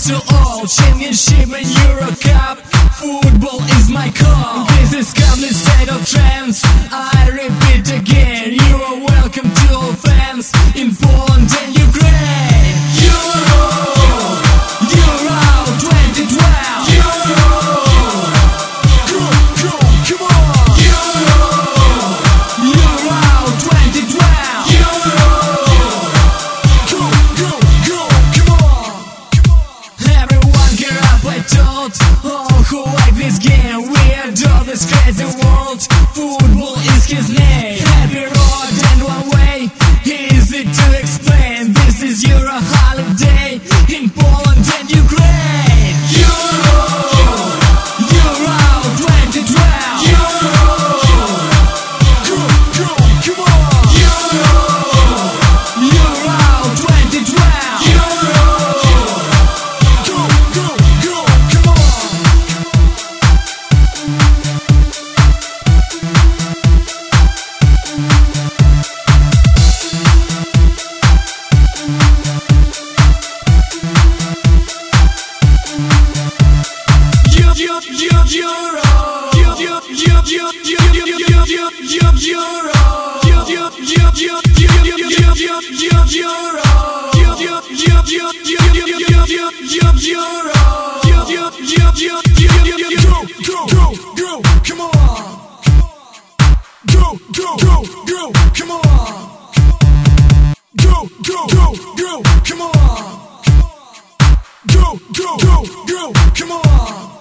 to all, championship and Euro Cup. Football is my call. This is complete state of trance. I repeat again, you are welcome to all fans in Poland and Ukraine. Euro 2012. Euro, come on. Euro 2012. Euro, come on. Everyone get up, I told all who like this game. We adore this crazy world. Football is his name. Happy road and one way, easy to explain. This is Euro holiday in Poland and Ukraine. Euro 2012. Euro, come on. Euro 2012. Euro, come on. Come on.